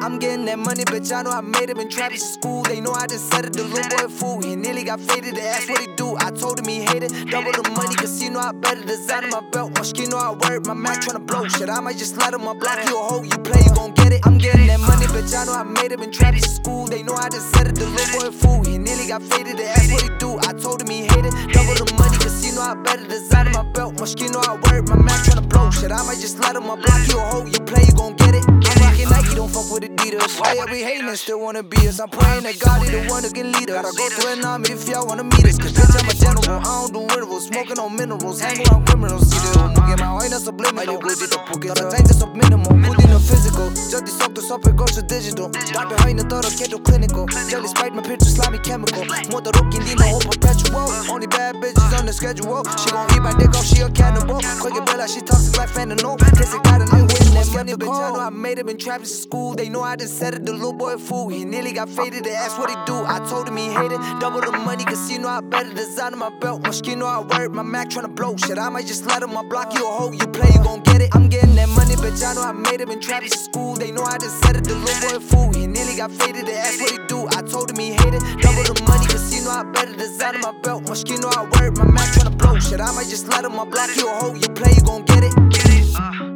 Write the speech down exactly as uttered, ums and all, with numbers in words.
I'm getting that money, bitch, I know I made it. Been trapping since school, they know I just said it. The little boy fool, he nearly got faded. They asked what he do, I told him he hated. Double the money, casino, I better design my belt. My skin, know I work, my Mac tryna blow. Shit, I might just slide on my block. You a hoe, you play, you gon' get it. I'm getting that money, bitch, I know I made it. Been trapping since school, they know I just said it. The little boy fool, he nearly got faded. They asked what he do, I told him he hated. Double the money, casino, I better design my belt. My skin, know I work, my Mac tryna blow. Shit, I might just slide on my block. You a hoe, you play, you gon' get it. I'm rockin' Nike, don't fuck with Adidas. Why y'all be hating and still wanna be us? I'm praying that God is the one that can lead us. Gotta go to an army if y'all wanna meet us. Cause bitch, I'm a general, I don't do intervals. Smoking on minerals, hang around criminals. See the humo que más hoy no subliminal. Todo tanto sub minimal, put in a physical. Just the sock to soap, it goes to digital. Right behind the door, get to clinical. Jelly spike my picture, slimy chemical. Motor rookie, Dino, all perpetual. Only bad bitches on the schedule. She gon' eat my dick off, she a cannibal. Quick and Bella, she toxic like fentanyl. Kiss it, got a new win, that money, bitch, I know I made it. Been trapping since school, they know I just said it. The little boy fool, he nearly got faded. They asked what he do, I told him he hated. Double the money, casino, I better design my belt. My skin, know I work, my Mac tryna blow. Shit, I might just slide on my block. You a hoe, you play, you gon' get it. I'm getting that money, bitch, I know I made it. Been trapping since school, they know I just said it. The little boy fool, he nearly got faded. They asked what he do, I told him he hated. Double the money, casino, I better design my belt. My skin, know I work, my Mac tryna blow. Shit, I might just slide on my block. You a hoe, you play, you gon' get it. Get it. Uh.